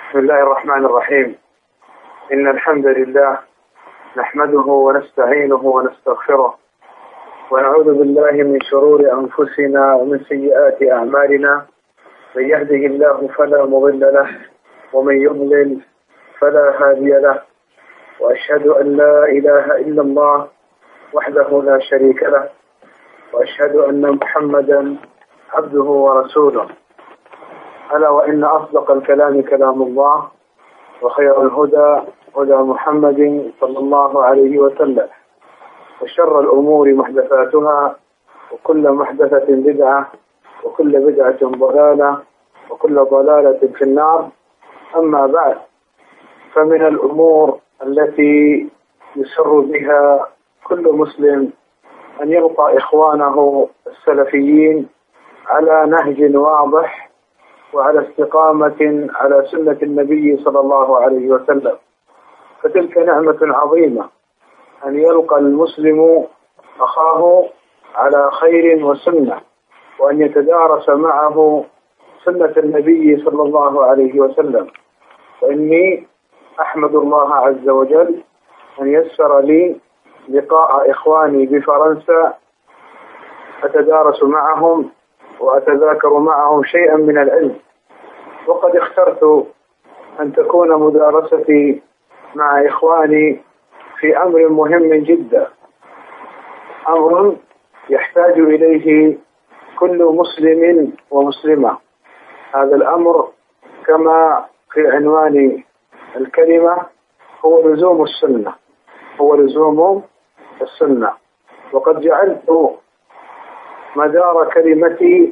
بسم الله الرحمن الرحيم. إن الحمد لله نحمده ونستعينه ونستغفره ونعوذ بالله من شرور أنفسنا ومن سيئات أعمالنا. من يهده الله فلا مضل له ومن يضلل فلا هادي له، وأشهد أن لا إله إلا الله وحده لا شريك له، وأشهد أن محمدا عبده ورسوله. ألا وإن أصدق الكلام كلام الله، وخير الهدى هدى محمد صلى الله عليه وسلم، وشر الأمور محدثاتها، وكل محدثة بدعة، وكل بدعة ضلالة، وكل ضلالة في النار. أما بعد، فمن الأمور التي يسر بها كل مسلم أن يلقى إخوانه السلفيين على نهج واضح وعلى استقامة على سنة النبي صلى الله عليه وسلم، فتلك نعمة عظيمة أن يلقى المسلم أخاه على خير وسنة، وأن يتدارس معه سنة النبي صلى الله عليه وسلم. وإني أحمد الله عز وجل أن يسر لي لقاء إخواني بفرنسا أتدارس معهم وأتذاكر معهم شيئا من العلم. وقد اخترت أن تكون مدارستي مع إخواني في أمر مهم جدا، أمر يحتاج إليه كل مسلم ومسلمة. هذا الأمر كما في عنوان الكلمة هو لزوم السنة، هو لزوم السنة. وقد جعلت مدار كلمتي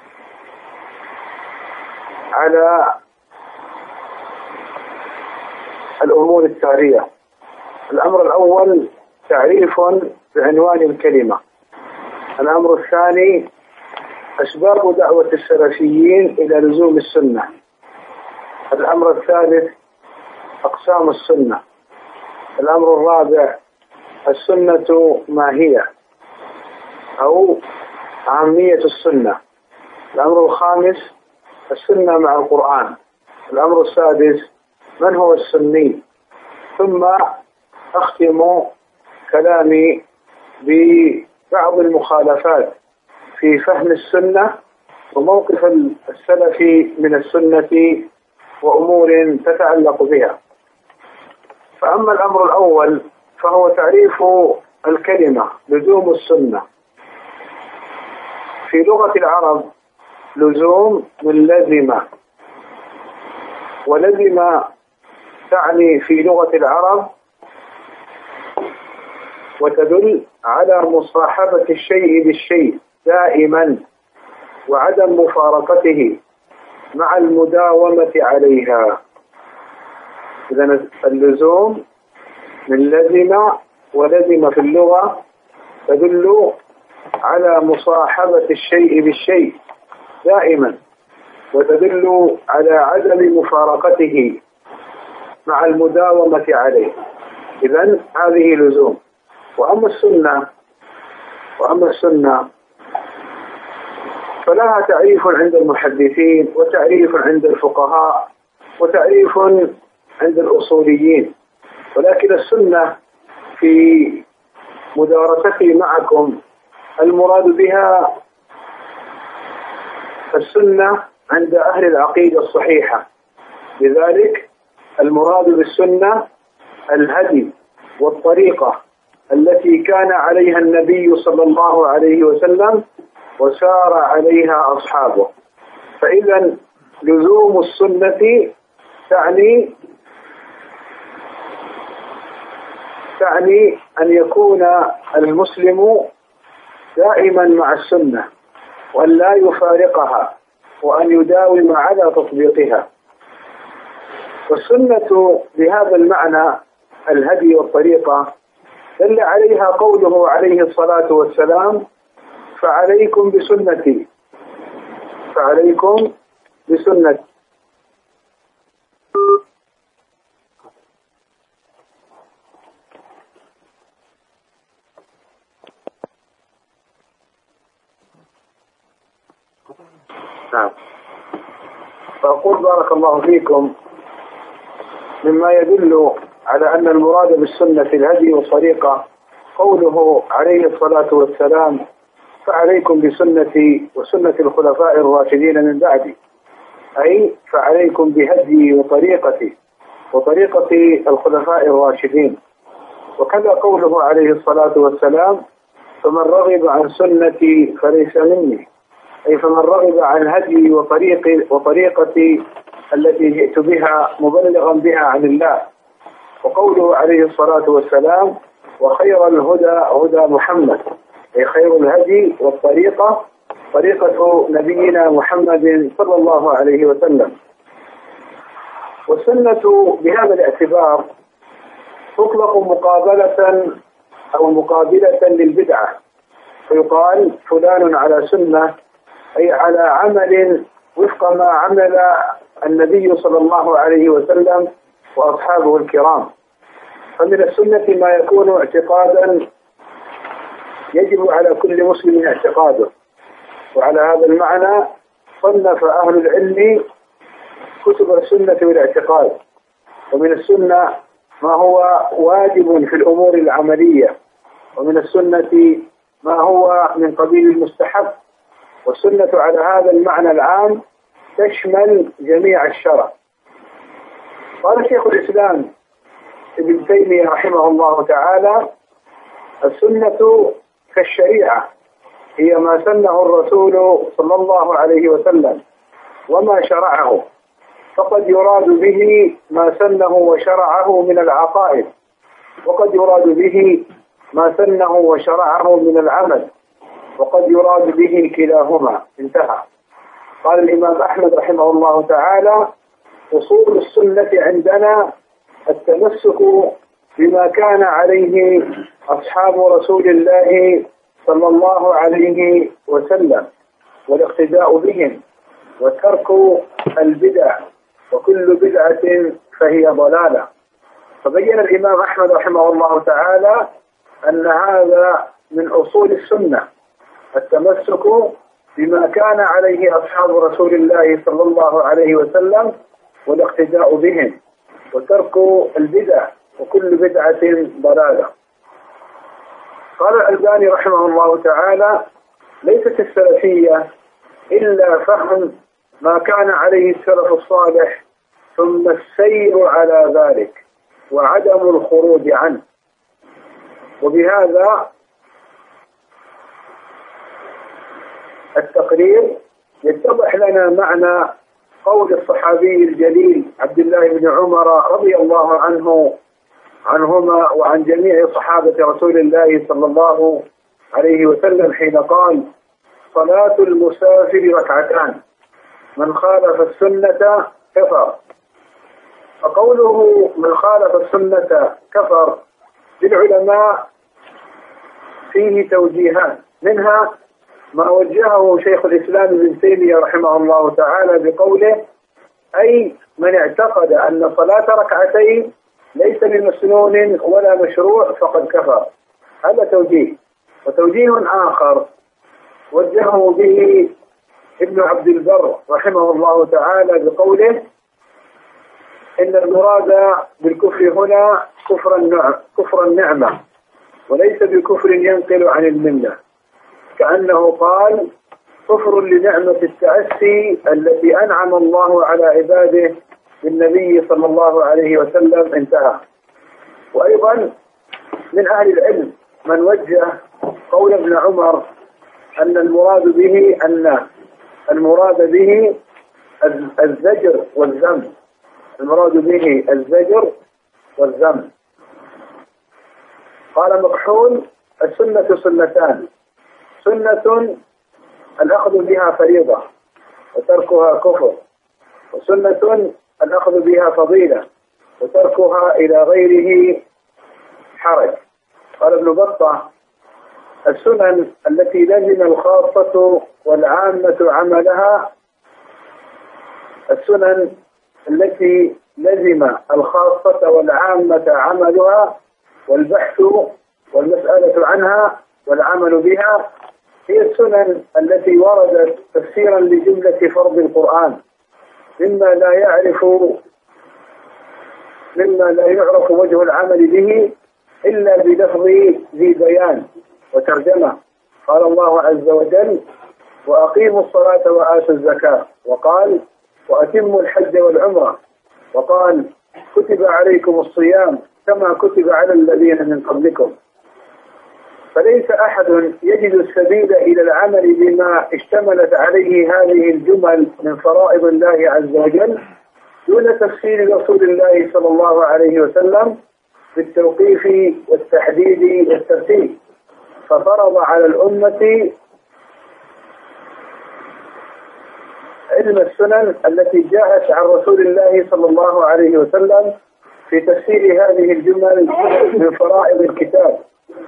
على الأمور التالية. الأمر الأول تعريف بعنوان الكلمة. الأمر الثاني أسباب دعوة السلفيين إلى لزوم السنة. الأمر الثالث أقسام السنة. الأمر الرابع السنة ما هي أو أهمية السنة. الأمر الخامس السنة مع القرآن. الأمر السادس من هو السني. ثم أختم كلامي ببعض المخالفات في فهم السنة وموقف السلف من السنة وأمور تتعلق بها. فأما الأمر الأول فهو تعريف الكلمة لزوم السنة. في لغة العرب لزوم من لزم، ولزم تعني في لغة العرب وتدل على مصاحبة الشيء بالشيء دائما وعدم مفارقته مع المداومة عليها. إذن اللزوم من لزم، ولزم في اللغة تدل على مصاحبة الشيء بالشيء دائما، وتدل على عدم مفارقته مع المداومة عليه. إذن هذه لزوم. وأما السنة فلها تعريف عند المحدثين، وتعريف عند الفقهاء، وتعريف عند الأصوليين. ولكن السنة في مدارستي معكم المراد بها السنة عند أهل العقيدة الصحيحة. لذلك المراد بالسنة الهدي والطريقة التي كان عليها النبي صلى الله عليه وسلم وسار عليها أصحابه. فإذا لزوم السنة تعني أن يكون المسلم دائما مع السنة، وأن لا يفارقها، وأن يداوم على تطبيقها. والسنة بهذا المعنى الهدي والطريقة دل عليها قوله عليه الصلاة والسلام: فعليكم بسنتي. نعم. فأقول بارك الله فيكم مما يدل على أن المراد بالسنة الهدي والطريقة قوله عليه الصلاة والسلام: فعليكم بسنتي وسنة الخلفاء الراشدين من بعدي، أي فعليكم بهدي وطريقتي وطريقة الخلفاء الراشدين. وكذا قوله عليه الصلاة والسلام: فمن رغب عن سنتي فليس مني، أي فمن رغب عن هدي وطريقتي التي جئت بها مبلغا بها عن الله. وقوله عليه الصلاة والسلام: وخير الهدى هدى محمد، أي خير الهدي والطريقة طريقة نبينا محمد صلى الله عليه وسلم. والسنة بهذا الاعتبار تطلق مقابلة للبدعة، فيقال فلان على سنة، أي على عمل وفق ما عمل النبي صلى الله عليه وسلم وأصحابه الكرام. فمن السنة ما يكون اعتقادا يجب على كل مسلم اعتقاده، وعلى هذا المعنى صنف أهل العلم كتب السنة والاعتقاد. ومن السنة ما هو واجب في الأمور العملية، ومن السنة ما هو من قبيل المستحب. والسنة على هذا المعنى العام تشمل جميع الشرع. قال شيخ الإسلام ابن تيمية رحمه الله تعالى: السنة كالشريعة، هي ما سنه الرسول صلى الله عليه وسلم وما شرعه، فقد يراد به ما سنه وشرعه من العقائد، وقد يراد به ما سنه وشرعه من العمل، وقد يراد به كلاهما. انتهى. قال الإمام أحمد رحمه الله تعالى: أصول السنة عندنا التمسك بما كان عليه أصحاب رسول الله صلى الله عليه وسلم والاقتداء بهم وترك البدع، وكل بدعة فهي ضلالة. فبين الإمام أحمد رحمه الله تعالى أن هذا من أصول السنة، التمسك بما كان عليه أصحاب رسول الله صلى الله عليه وسلم والاقتداء بهم وترك البدع، وكل بدعة ضلالة. قال الألباني رحمه الله تعالى: ليست السلفية إلا فهم ما كان عليه السلف الصالح ثم السير على ذلك وعدم الخروج عنه. وبهذا التقرير يتضح لنا معنى قول الصحابي الجليل عبد الله بن عمر رضي الله عنهما وعن جميع صحابة رسول الله صلى الله عليه وسلم حين قال: صلاة المسافر ركعتان، من خالف السنة كفر. فقوله من خالف السنة كفر للعلماء فيه توجيهات، منها ما وجهه شيخ الإسلام ابن تيمية رحمه الله تعالى بقوله: أي من اعتقد أن صلاة ركعتين ليس بمسنون ولا مشروع فقد كفر. هذا توجيه. وتوجيه آخر وجهه به ابن عبد البر رحمه الله تعالى بقوله: إن المراد بالكفر هنا كفر النعمة، وليس بكفر ينقل عن الملة، كأنه قال: كفر لنعمة التأسي التي أنعم الله على عباده بالنبي صلى الله عليه وسلم. انتهى. وأيضا من أهل العلم من وجه قول ابن عمر أن المراد به الزجر والذم. المراد به الزجر والذم. قال مكحول: السنة سنتان، سنة الأخذ بها فريضة وتركها كفر، وسنة الأخذ بها فضيلة وتركها إلى غيره حرج. قال ابن بطة: السنن التي لزم الخاصة والعامة عملها، السنن التي لزم الخاصة والعامة عملها والبحث والمسألة عنها والعمل بها، هي السنن التي وردت تفسيرا لجملة فرض القرآن، مما لا يعرف مما لا يعرف وجه العمل به إلا بلفظ ذي بيان وترجمة. قال الله عز وجل: وأقيموا الصلاة وآتوا الزكاة، وقال: وأتموا الحج والعمرة، وقال: كتب عليكم الصيام كما كتب على الذين من قبلكم. فليس أحد يجد السبيل إلى العمل بما اشتملت عليه هذه الجمل من فرائض الله عز وجل دون تفسير رسول الله صلى الله عليه وسلم بالتوقيف والتحديد والترتيب، ففرض على الأمة علم السنن التي جاءت عن رسول الله صلى الله عليه وسلم في تفسير هذه الجمل من فرائض الكتاب،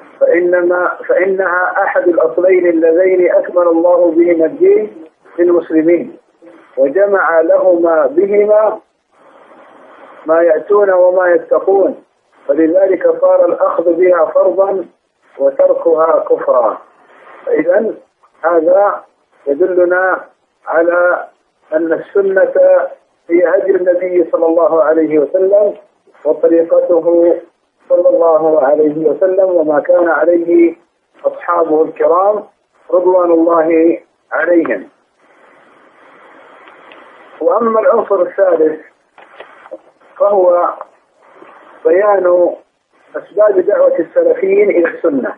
فإنها أحد الأصلين اللذين أكمل الله بهما الدين للمسلمين، وجمع لهما بهما ما يأتون وما يتقون، فلذلك صار الأخذ بها فرضا وتركها كفرا. فإذا هذا يدلنا على أن السنة هي هدي النبي صلى الله عليه وسلم وطريقته صلى الله عليه وسلم وما كان عليه أصحابه الكرام رضوان الله عليهم. وأما العنصر الثالث فهو بيان أسباب دعوة السلفيين إلى السنة.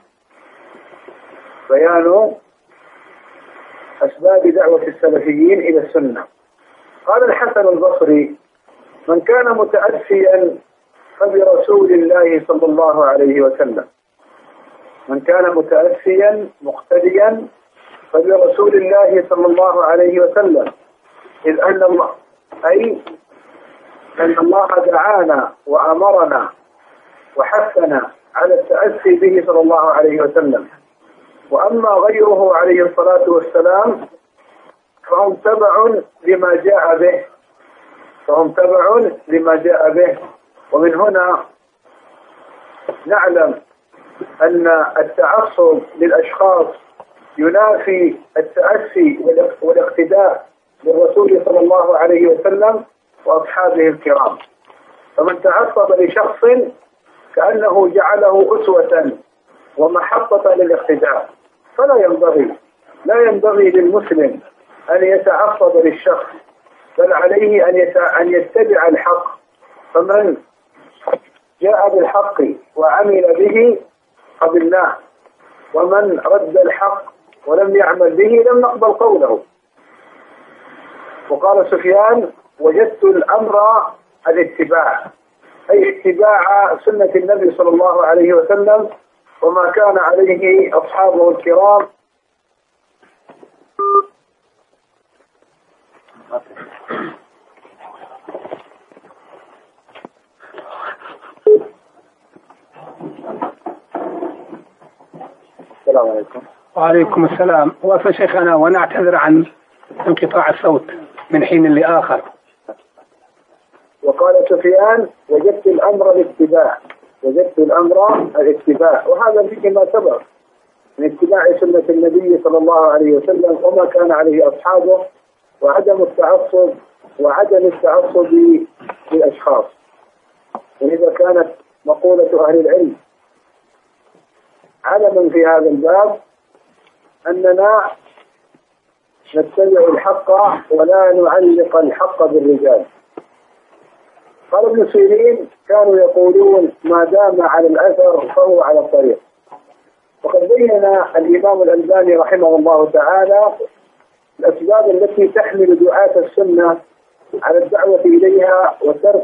بيان أسباب دعوة السلفيين إلى السنة. قال الحسن البصري: من كان متأسيا فبرسول الله صلى الله عليه وسلم. من كان متأسيا مقتديا فبرسول الله صلى الله عليه وسلم، إذ أن الله دعانا وأمرنا وحثنا على التأسي به صلى الله عليه وسلم. وأما غيره عليه الصلاة والسلام فهم تبع لما جاء به، فهم تبع لما جاء به. ومن هنا نعلم أن التعصب للأشخاص ينافي التأسي والاقتداء بالرسول صلى الله عليه وسلم وأصحابه الكرام. فمن تعصب لشخص كأنه جعله أسوة ومحطة للاقتداء، فلا ينبغي للمسلم أن يتعصب للشخص، بل عليه أن يتبع الحق. فمن جاء بالحق وعمل به قبلناه، ومن رد الحق ولم يعمل به لم نقبل قوله. وقال سفيان: وجدت الأمر الاتباع، أي اتباع سنة النبي صلى الله عليه وسلم وما كان عليه أصحابه الكرام. السلام عليكم. وعليكم السلام. وفي شيخنا ونعتذر عن انقطاع الصوت من حين لآخر. وقال سفيان: وجدت الأمر الاتباع، وجدت الأمر الاتباع، وهذا فيه ما سبق من اتباع سنة النبي صلى الله عليه وسلم وما كان عليه أصحابه، وعدم التعصب للأشخاص. ولذا كانت مقولة أهل العلم علما في هذا الباب أننا نتبع الحق ولا نعلق الحق بالرجال. قال ابن سيرين: كانوا يقولون ما دام على الأثر فهو على الطريق. وقد بين الإمام الألباني رحمه الله تعالى الأسباب التي تحمل دعاة السنة على الدعوة إليها وترك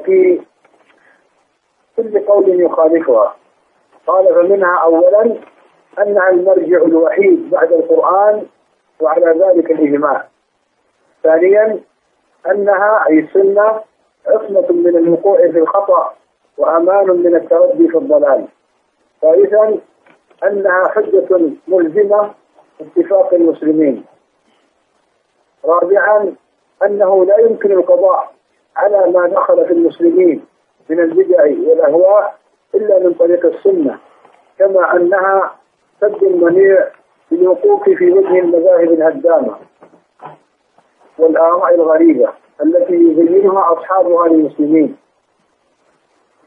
كل قول يخالفها. قال: فمنها أولا أنها المرجع الوحيد بعد القرآن وعلى ذلك الإجماع. ثانيا أنها أي السنة عصمة من الوقوع في الخطأ وأمان من التردي في الضلال. ثالثا أنها حجة ملزمة اتفاق المسلمين. رابعا أنه لا يمكن القضاء على ما دخل في المسلمين من البدع والأهواء إلا من طريق السنة، كما أنها سد المنيع للوقوف في وجه المذاهب الهدامة والآراء الغريبة التي يزينها أصحابها للمسلمين.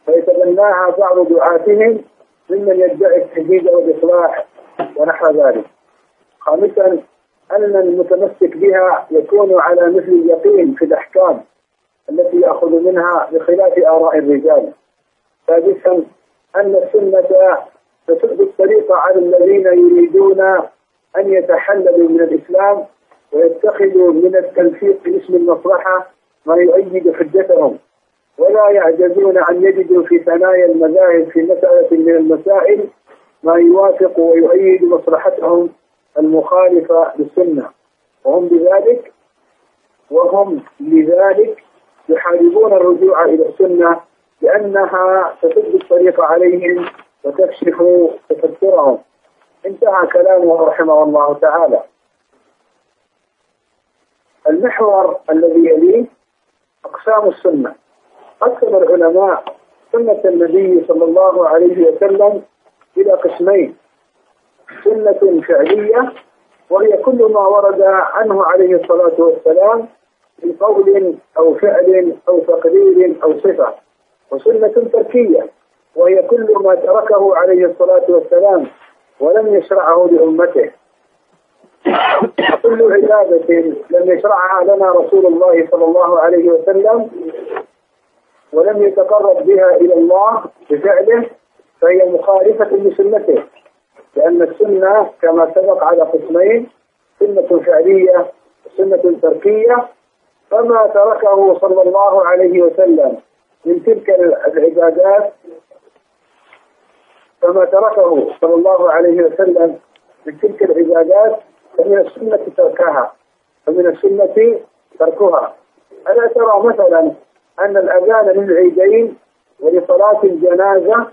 فيتبناها بعض دعاتهم ممن يدعي التجديد والإصلاح ونحو ذلك. خامسا أن المتمسك بها يكون على مثل اليقين في الأحكام التي يأخذ منها بخلاف آراء الرجال. سادسا أن السنة تسد الطريق على الذين يريدون أن يتحللوا من الإسلام ويتخذوا من التنفيذ باسم المصلحة ما يؤيد حجتهم، ولا يعجزون أن يجدوا في ثنايا المذاهب في مسألة من المسائل ما يوافق ويؤيد مصلحتهم المخالفة للسنة، وهم لذلك يحاربون الرجوع إلى السنة لأنها تسد الطريق عليهم وتكشف تفسرهم. انتهى كلامه رحمه الله تعالى. المحور الذي يليه أقسام السنة. قسم العلماء سنة النبي صلى الله عليه وسلم إلى قسمين: سنة فعلية وهي كل ما ورد عنه عليه الصلاة والسلام من قول أو فعل أو تقرير أو صفة، وسنة تركية وهي كل ما تركه عليه الصلاة والسلام ولم يشرعه لأمته. كل عبادة لم يشرعها لنا رسول الله صلى الله عليه وسلم ولم يتقرب بها إلى الله بفعله فهي مخالفة لسنته، لأن السنة كما سبق على قسمين: سنة فعلية وسنة تركية. فما تركه صلى الله عليه وسلم من تلك العبادات فمن السنة تركها. ألا ترى مثلا أن الأذان للعيدين ولصلاة الجنازة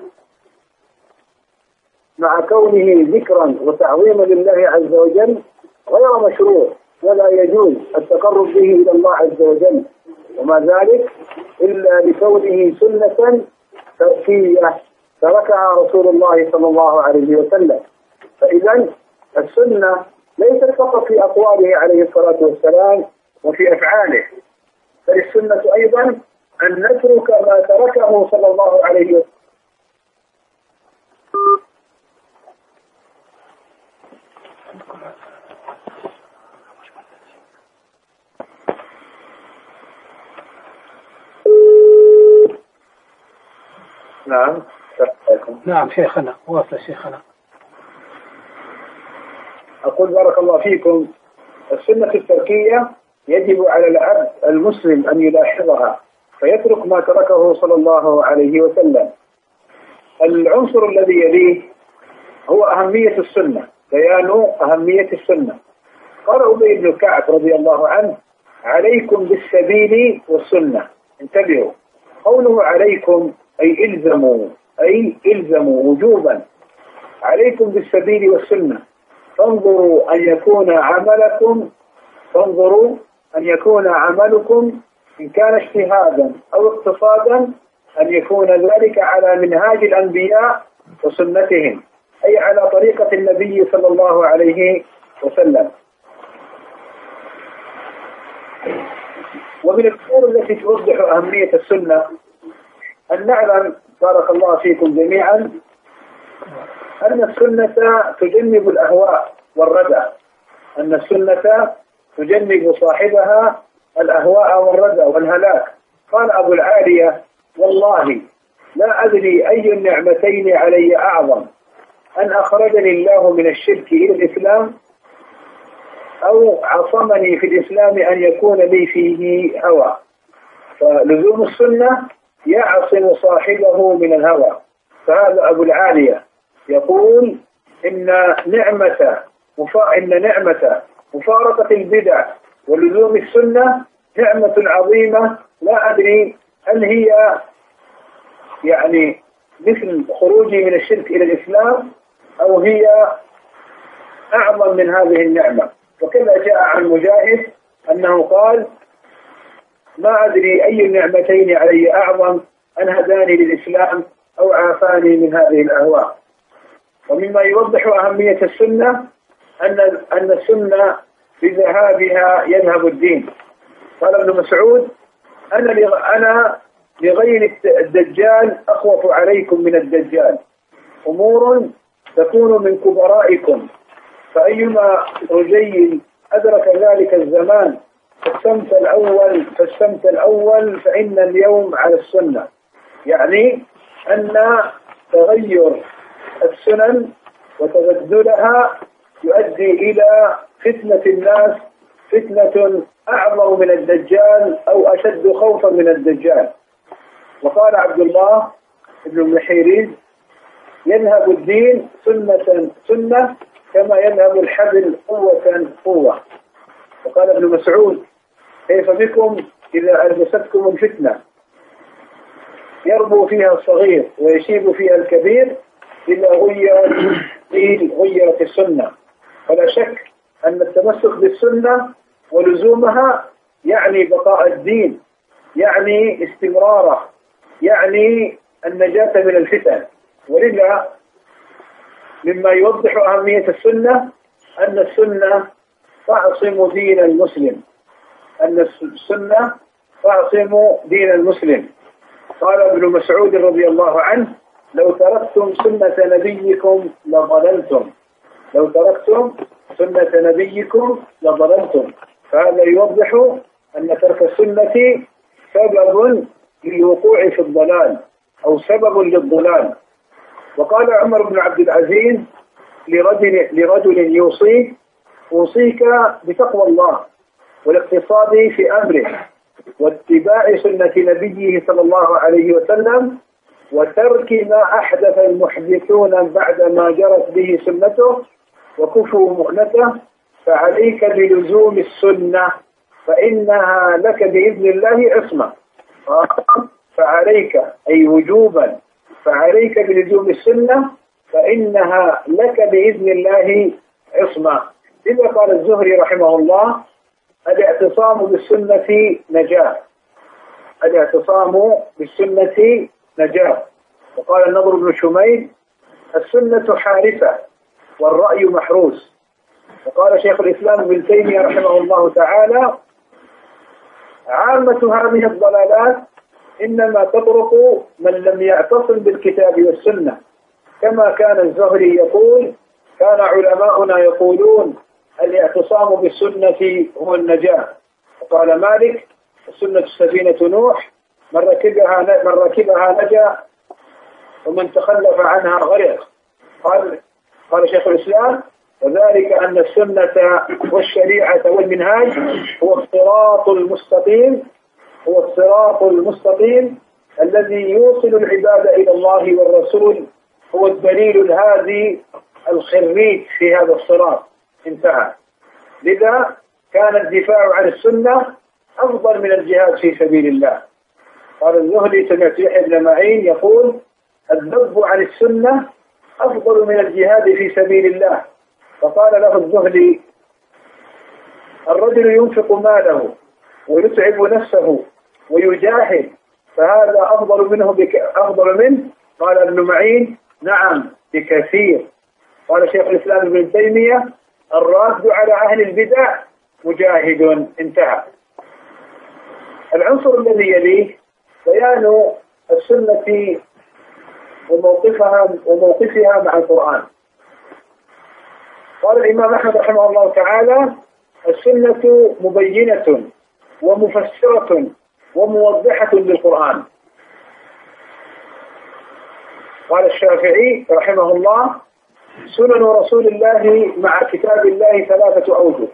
مع كونه ذكرا وتعظيما لله عز وجل غير مشروع ولا يجوز التقرب به إلى الله عز وجل، وما ذلك إلا لكونه سنة تركية تركها رسول الله صلى الله عليه وسلم. فإذا السنة ليست فقط في أقواله عليه الصلاة والسلام وفي أفعاله، بل السنة أيضا أن نترك ما تركه صلى الله عليه وسلم. نعم شيخنا، واصل شيخنا. أقول بارك الله فيكم: السنة التركية يجب على العبد المسلم أن يلاحظها فيترك ما تركه صلى الله عليه وسلم. العنصر الذي يليه هو أهمية السنة، بيان أهمية السنة. قال أبي بن كعب رضي الله عنه: عليكم بالسبيل والسنة. انتبهوا، قوله عليكم أي إلزموا وجوبا. عليكم بالسبيل والسنة. فانظروا أن يكون عملكم إن كان اجتهادا أو اقتصادا أن يكون ذلك على منهاج الأنبياء وسنتهم، أي على طريقة النبي صلى الله عليه وسلم. ومن الأمور التي توضح أهمية السنة أن نعلم بارك الله فيكم جميعا أن السنة تجنب الأهواء والردى، أن السنة تجنب صاحبها الأهواء والردى والهلاك. قال أبو العالية: والله لا أدري أي النعمتين علي أعظم، أن أخرجني الله من الشرك إلى الإسلام أو عصمني في الإسلام أن يكون لي فيه هوى. فلزوم السنة يعصم صاحبه من الهوى. فهذا أبو العالية يقول إن نعمة مفارقة البدع ولزوم السنة نعمة عظيمة، لا أدري هل هي يعني مثل خروجي من الشرك إلى الإسلام أو هي أعظم من هذه النعمة. وكذا جاء عن مجاهد أنه قال: ما أدري أي النعمتين علي أعظم، أن هداني للإسلام أو عافاني من هذه الأهواء. ومما يوضح أهمية السنة أن السنة بذهابها يذهب الدين. قال ابن مسعود: أنا لغير الدجال أخوف عليكم من الدجال، أمور تكون من كبرائكم، فأيما رجي أدرك ذلك الزمان فالسمت الأول فإن اليوم على السنة. يعني أن تغير السنن وتبدلها يؤدي إلى فتنة الناس، فتنة أعظم من الدجال أو أشد خوفا من الدجال. وقال عبد الله بن المحيريز: يذهب الدين سنة سنة كما يذهب الحبل قوة قوة. وقال ابن مسعود: كيف بكم إذا ألبستكم الفتنة يربو فيها الصغير ويشيب فيها الكبير إلا غيرت السنة. فلا شك أن التمسك بالسنة ولزومها يعني بقاء الدين، يعني استمراره، يعني النجاة من الفتن. ولذا مما يوضح أهمية السنة أن السنة تعصم دين المسلم، أن السنة تعصم دين المسلم. قال ابن مسعود رضي الله عنه: لو تركتم سنة نبيكم لضللتم، لو تركتم سنة نبيكم لضللتم. فهذا يوضح أن ترك السنة سبب للوقوع في الضلال أو سبب للضلال. وقال عمر بن عبد العزيز لرجل يوصيه: أوصيك بتقوى الله والاقتصاد في أمره واتباع سنة نبيه صلى الله عليه وسلم وترك ما أحدث المحدثون بعد ما جرت به سنته وكفوا مؤنته، فعليك بلزوم السنة فإنها لك بإذن الله عصمة. فعليك أي وجوبا، فعليك بلزوم السنة فإنها لك بإذن الله عصمة. إذا قال الزهري رحمه الله: الاعتصام بالسنة نجاة، الاعتصام بالسنة نجاة. وقال النضر بن شميل: السنة حارسة والرأي محروس. وقال شيخ الإسلام ابن تيمية رحمه الله تعالى: عامة هذه الضلالات إنما تطرق من لم يعتصم بالكتاب والسنة، كما كان الزهري يقول: كان علماؤنا يقولون الاعتصام بالسنة هو النجاة. وقال مالك: السنة سفينة نوح، من ركبها نجا ومن تخلف عنها غرق. قال شيخ الإسلام: وذلك أن السنة والشريعة والمنهاج هو الصراط المستقيم، هو الصراط المستقيم الذي يوصل العباد إلى الله والرسول، هو الدليل الهادي الخريج في هذا الصراط. انتهى. لذا كان الدفاع عن السنة أفضل من الجهاد في سبيل الله. قال الزهري: سمعت يحيى بن معين يقول: الذب عن السنة أفضل من الجهاد في سبيل الله. فقال له الزهري: الرجل ينفق ماله ويتعب نفسه ويجاهد فهذا أفضل منه؟ قال ابن معين: نعم بكثير. قال شيخ الإسلام ابن تيمية: الراد على أهل البدع مجاهد. انتهى. العنصر الذي يليه بيان السنة وموقفها مع القرآن. قال الإمام أحمد رحمه الله تعالى: السنة مبينة ومفسرة وموضحة للقرآن. قال الشافعي رحمه الله: سنن رسول الله مع كتاب الله 3 أوجه.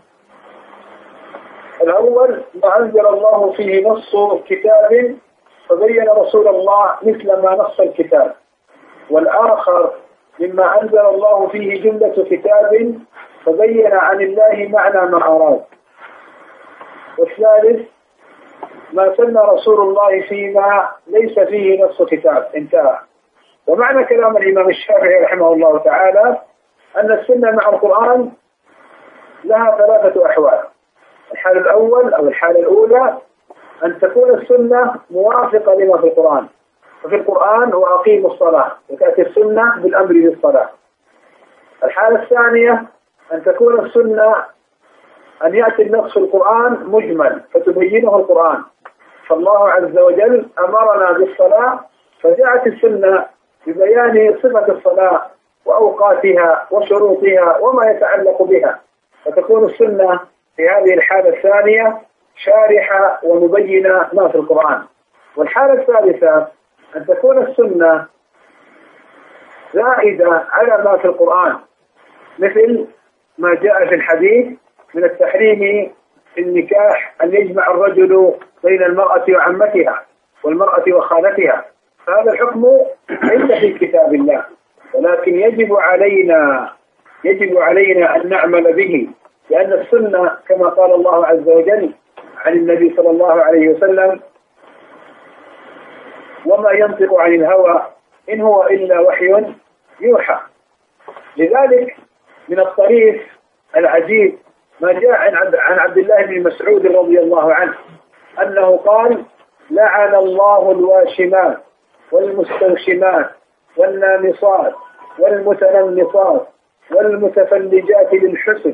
الأول: ما أنزل الله فيه نص كتاب فبين رسول الله مثل ما نص الكتاب. والآخر: مما أنزل الله فيه جملة كتاب فبين عن الله معنى ما أراد. والثالث: ما سن رسول الله فيما ليس فيه نص كتاب. انتهى. ومعنى كلام الإمام الشافعي رحمه الله تعالى أن السنة مع القرآن لها 3 أحوال. الحال الأول أو الحالة الأولى أن تكون السنة موافقة لما في القرآن، ففي القرآن: وأقيموا الصلاة، وتأتي السنة بالأمر بالصلاة. الحالة الثانية أن تكون السنة أن يأتي النص في القرآن مجمل فتبينه القرآن، فالله عز وجل أمرنا بالصلاة، فجاءت السنة ببيان صفة الصلاة وأوقاتها وشروطها وما يتعلق بها، فتكون السنة في هذه الحالة الثانية شارحة ومبينة ما في القرآن. والحالة الثالثة أن تكون السنة زائدة على ما في القرآن، مثل ما جاء في الحديث من التحريم في النكاح أن يجمع الرجل بين المرأة وعمتها والمرأة وخالتها، فهذا الحكم ليس في كتاب الله، ولكن يجب علينا أن نعمل به، لأن السنة كما قال الله عز وجل عن النبي صلى الله عليه وسلم: وما ينطق عن الهوى إن هو إلا وحي يوحى. لذلك من الطريف العجيب ما جاء عن عبد الله بن مسعود رضي الله عنه أنه قال: لعن الله الواشمات والمستوشمات والنامصات والمتنمصات والمتفلجات للحسن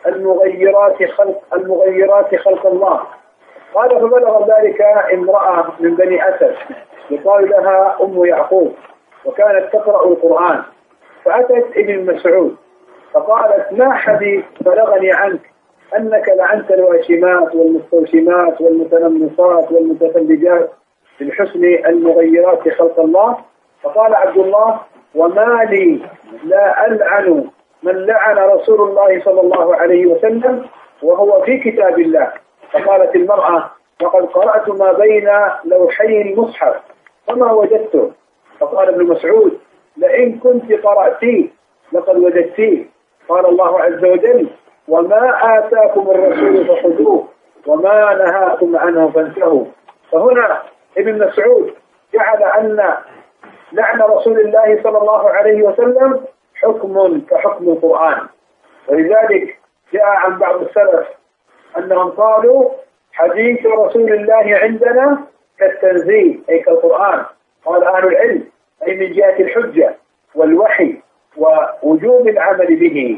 المغيرات خلق الله. قال: فبلغ ذلك امرأة من بني أسد يقال لها أم يعقوب، وكانت تقرأ القرآن، فأتت ابن مسعود فقالت: ما حديث بلغني عنك أنك لعنت الواشمات والمستوشمات والمتنمصات والمتفلجات للحسن المغيرات خلق الله؟ فقال عبد الله: وما لي لا ألعن من لعن رسول الله صلى الله عليه وسلم وهو في كتاب الله. فقالت المرأة: وقد قرأت ما بين لوحي المصحف فما وجدته. فقال ابن مسعود: لئن كنت قرأتيه لقد وجدتيه. قال الله عز وجل: وما آتاكم الرسول فخذوه وما نهاكم عنه فانتهوا. فهنا ابن مسعود جعل أن لعن رسول الله صلى الله عليه وسلم حكم كحكم القرآن. ولذلك جاء عن بعض السلف أنهم قالوا: حديث رسول الله عندنا كالتنزيل أي كالقرآن. قال أهل العلم: أي من جهة الحجة والوحي ووجوب العمل به.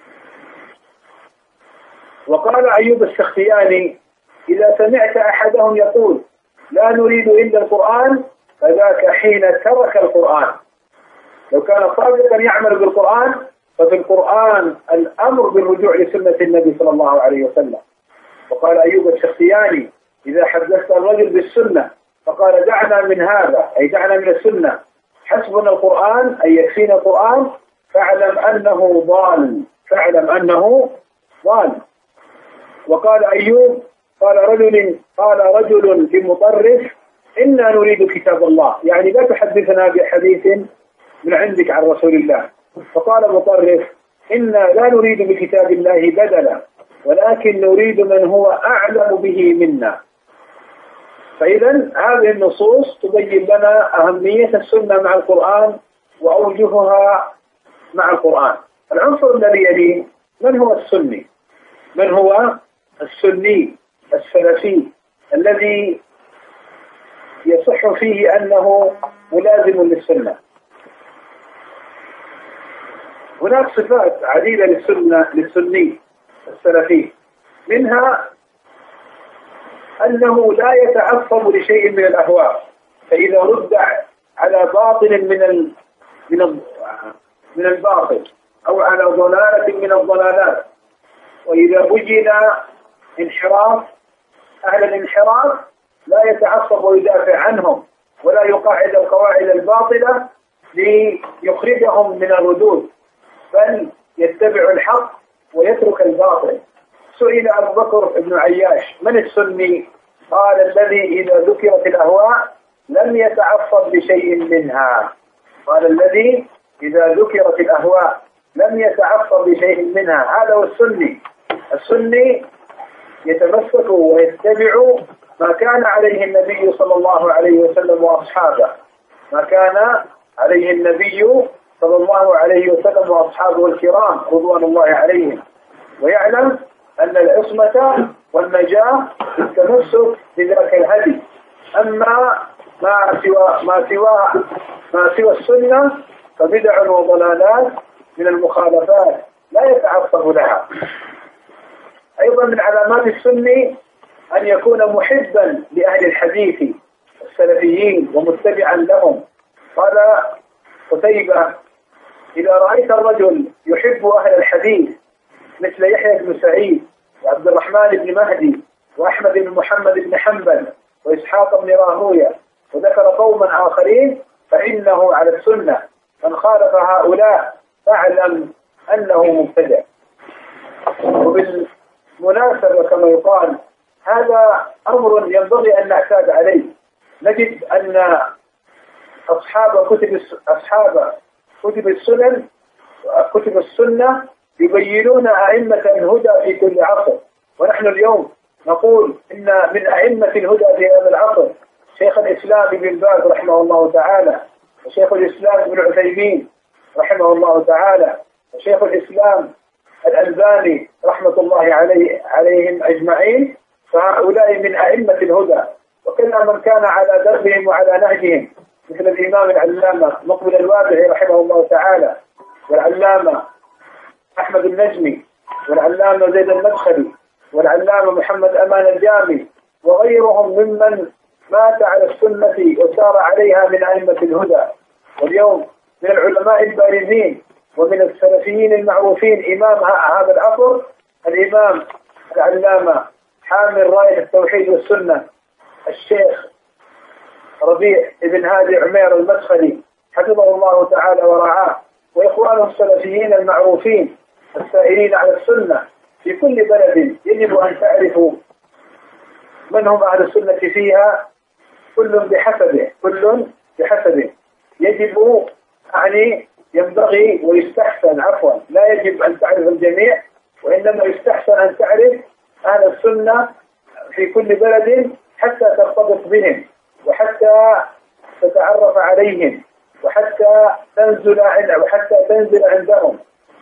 وقال أيوب السختياني: إذا سمعت أحدهم يقول لا نريد إلا القرآن فذاك حين ترك القرآن. لو كان صادقا يعمل بالقرآن ففي القرآن الأمر بالرجوع لسنة النبي صلى الله عليه وسلم. وقال أيوب السختياني: إذا حدثت الرجل بالسنة فقال دعنا من هذا أي دعنا من السنة، حسبنا القرآن أي يكفينا القرآن، فاعلم أنه ضال. وقال أيوب: قال رجل في مطرف: إنا نريد كتاب الله، يعني لا تحدثنا بحديث من عندك عن رسول الله. فقال مطرف: إنا لا نريد بكتاب الله بدلا، ولكن نريد من هو أعلم به منا. فإذا هذه النصوص تبين لنا أهمية السنة مع القرآن وأوجهها مع القرآن. العنصر الذي يليه: من هو السني؟ من هو السني السلفي الذي يصح فيه أنه ملازم للسنة؟ هناك صفات عديدة للسني السلفي، منها أنه لا يتعصب لشيء من الأهواء، فإذا رد على باطل من الباطل أو على ضلالة من الضلالات، وإذا بين انحراف أهل الانحراف لا يتعصب ويدافع عنهم ولا يقاعد القواعد الباطلة ليخرجهم من الردود، بل يتبع الحق ويترك الباطل. سئل أبو بكر بن عياش: من السني؟ قال: الذي إذا ذكرت الأهواء لم يتعصب لشيء منها. قال: الذي إذا ذكرت الأهواء لم يتعصب لشيء منها، هذا هو السني. السني يتمسك ويتبع ما كان عليه النبي صلى الله عليه وسلم وأصحابه، ما كان عليه النبي صلى الله عليه وسلم وأصحابه الكرام رضوان الله عليهم، ويعلم أن العصمة والنجاة بالتمسك بذاك الهدي. أما ما سوى السنة فبدع وضلالات من المخالفات لا يتعصب لها. أيضا من علامات السني أن يكون محبا لأهل الحديث السلفيين ومتبعا لهم. قال قتيبة: إذا رأيت الرجل يحب أهل الحديث مثل يحيى بن سعيد وعبد الرحمن بن مهدي وأحمد بن محمد بن حنبل وإسحاق بن راهويه، وذكر قوما آخرين، فإنه على السنة. من خالف هؤلاء فاعلم أنه مبتدع. وبالمناسبة كما يقال، هذا أمر ينبغي أن نعتاد عليه. نجد أن أصحاب كتب السنة يبينون أئمة الهدى في كل عصر، ونحن اليوم نقول إن من أئمة الهدى في هذا العصر شيخ الإسلام ابن باز رحمه الله تعالى، وشيخ الإسلام ابن عثيمين رحمه الله تعالى، وشيخ الإسلام الألباني رحمة الله عليهم أجمعين. فهؤلاء من أئمة الهدى، وكل من كان على دربهم وعلى نهجهم، مثل الإمام العلامة مقبل الوادعي رحمه الله تعالى، والعلامة أحمد النجمي، والعلامة زيد المدخلي، والعلامة محمد أمان الجامي، وغيرهم ممن مات على السنة وسار عليها من أئمة الهدى. واليوم من العلماء البارزين ومن السلفيين المعروفين إمام هذا العصر الإمام العلامة حامل راية التوحيد والسنة الشيخ ربيع بن هادي عمير المدخلي حفظه الله تعالى ورعاه، وإخوانه السلفيين المعروفين السائرين على السنة في كل بلد. يجب أن تعرفوا من هم أهل السنة فيها، كل بحسبه. يجب ينبغي ويستحسن، لا يجب أن تعرف الجميع، وإنما يستحسن أن تعرف أهل السنة في كل بلد حتى ترتبط بهم، وحتى تتعرف عليهم، وحتى تنزل عندهم.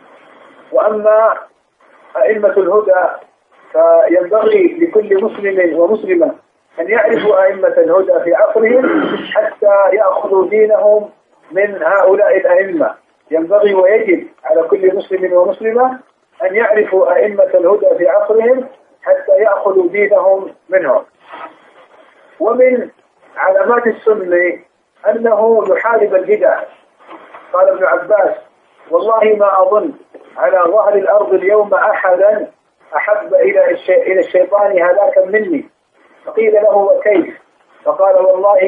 وأما أئمة الهدى فينبغي لكل مسلم ومسلمة أن يعرفوا أئمة الهدى في عصرهم حتى يأخذوا دينهم من هؤلاء الأئمة. ينبغي ويجب على كل مسلم ومسلمة أن يعرفوا أئمة الهدى في عصرهم حتى يأخذوا دينهم منهم. ومن علامات السنة أنه يحارب البدع. قال ابن عباس: والله ما أظن على ظهر الأرض اليوم أحدا أحب إلى الشيطان هلاكا مني. فقيل له: وكيف؟ فقال: والله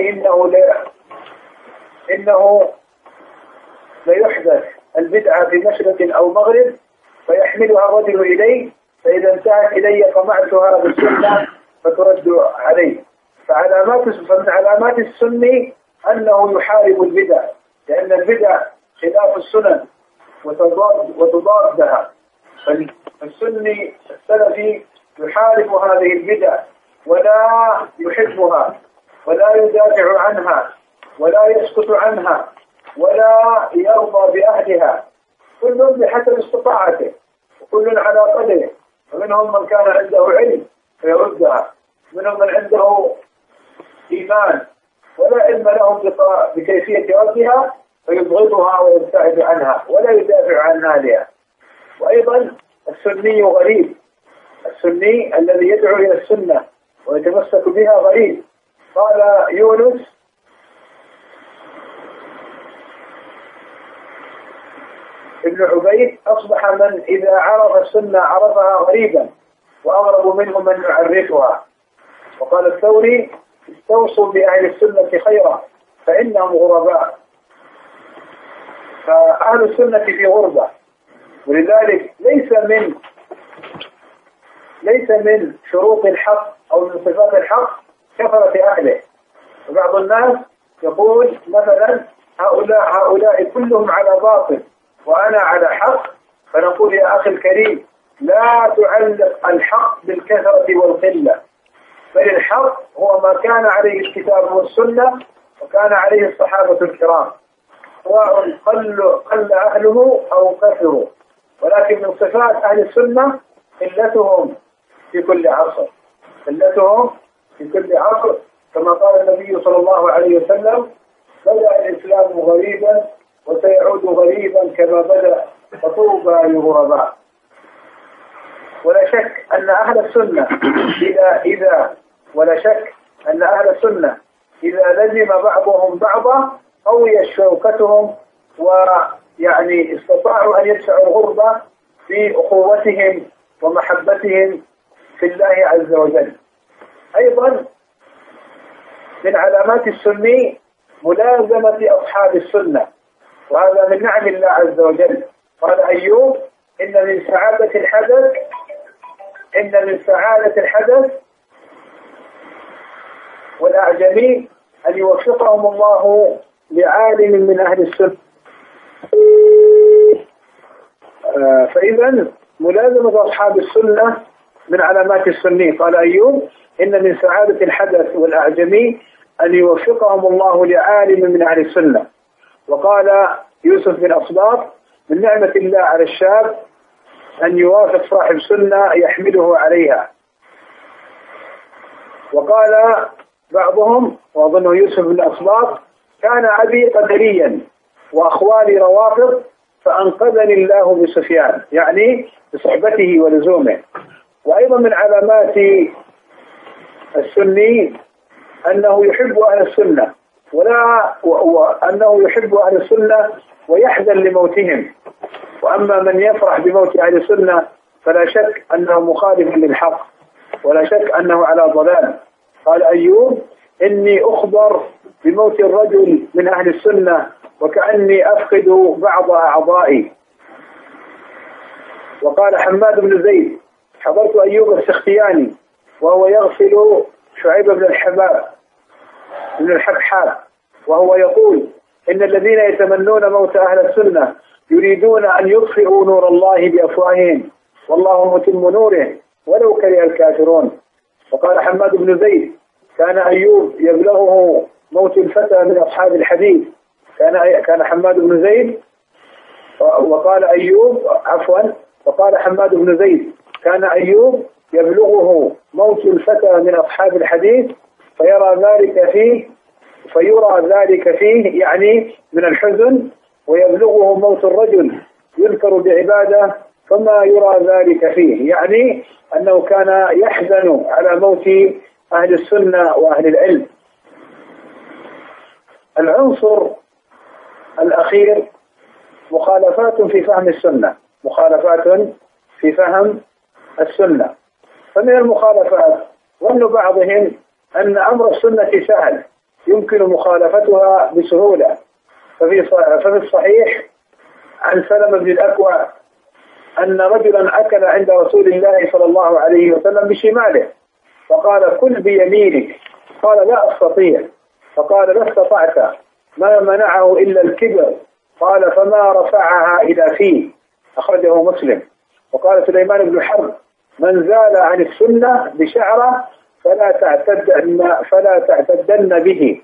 إنه ليحدث البدعة في مشرق أو مغرب فيحملها الرجل إليه، فإذا انتهت إلي قمعتها بالسنة فترد عليه. فمن علامات السنة أنه يحارب البدع، لأن البدع خلاف السنن وتضادها. فالسني السلفي يحارب هذه البدع ولا يحبها ولا يدافع عنها ولا يسكت عنها ولا يرضى بأهلها، كل بحسب استطاعته وكل على قدره. ومنهم من كان عنده علم فيردها، منهم من عنده إيمان ولا علم لهم بكيفية ردها فيبغضها ويبتعد عنها ولا يدافع عن أهلها. وأيضا السني غريب، السني الذي يدعو إلى السنة ويتمسك بها غريب. قال يونس: ابن عبيد: أصبح من إذا عرف السنة عرفها غريبا، وأغرب منه من يعرفها. وقال الثوري: استوصوا بأهل السنة خيرا فإنهم غرباء. فأهل السنة في غربة، ولذلك ليس من شروط الحق أو من صفات الحق كثرة أهله. وبعض الناس يقول مثلا: هؤلاء كلهم على باطل وأنا على حق. فنقول: يا أخي الكريم، لا تعلق الحق بالكثرة والقلة، بل الحق هو ما كان عليه الكتاب والسنة وكان عليه الصحابة الكرام، سواء قل أهله أو كثروا. ولكن من صفات أهل السنة قلتهم في كل عصر، كما قال النبي صلى الله عليه وسلم: بدأ الإسلام غريبا وسيعود غريبا كما بدأ، فطوبى للغرباء. ولا شك أن أهل السنة ولا شك أن أهل السنة إذا لزم بعضهم بعضا قويت شوكتهم، ويعني استطاعوا أن يدفعوا الغربة في أخوتهم ومحبتهم في الله عز وجل. أيضا من علامات السني ملازمة أصحاب السنة، وهذا من نعم الله عز وجل. قال أيوب: إن من سعادة الحدث والأعجمي أن يوفقهم الله لعالم من أهل السنة. فإذا ملازمة أصحاب السنة من علامات السني. قال أيوب: إن من سعادة الحدث والأعجمي أن يوفقهم الله لعالم من أهل السنة. وقال يوسف بن أصباط: من نعمة الله على الشاب أن يوافق صاحب سنة يحمله عليها. وقال بعضهم، وأظنه يوسف بن أصباط: كان أبي قدريا وأخوالي روافض فأنقذني الله بسفيان، يعني بصحبته ولزومه. وأيضا من علامات السني أنه يحب أهل السنة وأنه يحب أهل السنة ويحزن لموتهم. وأما من يفرح بموت أهل السنة فلا شك أنه مخالف للحق، ولا شك أنه على ضلال. قال أيوب: إني أخبر بموت الرجل من أهل السنة وكأني أفقد بعض أعضائي. وقال حماد بن زيد: حضرت أيوب السختياني وهو يغسل شعيب بن الحبحاب وهو يقول: إن الذين يتمنون موت أهل السنة يريدون أن يطفئوا نور الله بأفواههم والله متم نوره ولو كره الكافرون. وقال حماد بن زيد: كان أيوب يبلغه موت الفتى من أصحاب الحديث. كان حماد بن زيد وقال حماد بن زيد: كان أيوب يبلغه موت الفتى من أصحاب الحديث فيرى ذلك فيه يعني من الحزن، ويبلغه موت الرجل يذكر بعبادة فما يرى ذلك فيه، يعني أنه كان يحزن على موت أهل السنة وأهل العلم. العنصر الأخير مخالفات في فهم السنة. فمن المخالفات ظن بعضهم أن أمر السنة سهل يمكن مخالفتها بسهولة. ففي الصحيح عن سلمة بن الأكوع أن رجلا أكل عند رسول الله صلى الله عليه وسلم بشماله فقال: كل بيمينك. قال: لا أستطيع. فقال: لا استطعت. ما منعه إلا الكبر. قال: فما رفعها إلى فيه. أخرجه مسلم. وقال سليمان بن حرب: من زال عن السنة بشعره فلا تعتدن به.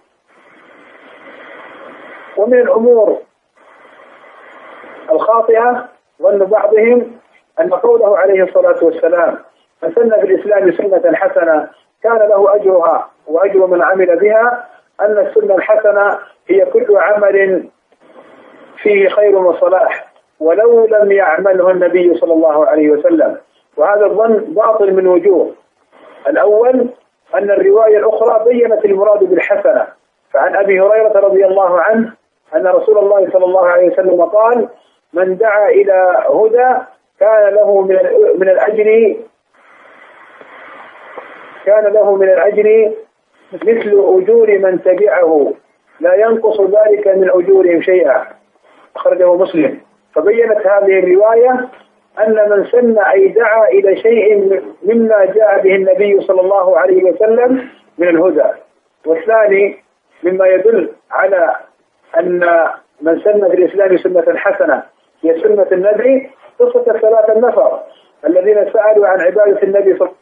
ومن الأمور الخاطئة ظن بعضهم أن قوله عليه الصلاة والسلام: من سن في الإسلام سنة حسنة كان له أجرها وأجر من عمل بها، أن السنة الحسنة هي كل عمل فيه خير وصلاح ولو لم يعمله النبي صلى الله عليه وسلم. وهذا الظن باطل من وجوه. الأول أن الرواية الأخرى بيّنت المراد بالحسنة، فعن أبي هريرة رضي الله عنه أن رسول الله صلى الله عليه وسلم قال: من دعا إلى هدى كان له من الأجر مثل أجور من تبعه لا ينقص ذلك من أجورهم شيئا. أخرجه مسلم. فبينت هذه الرواية أن من سن أي دعا إلى شيء مما جاء به النبي صلى الله عليه وسلم من الهدى. والثاني مما يدل على أن من سن في الإسلام سنة حسنة هي سنة النبي قصة الثلاثة النفر الذين سألوا عن عبادة النبي صلى الله عليه وسلم.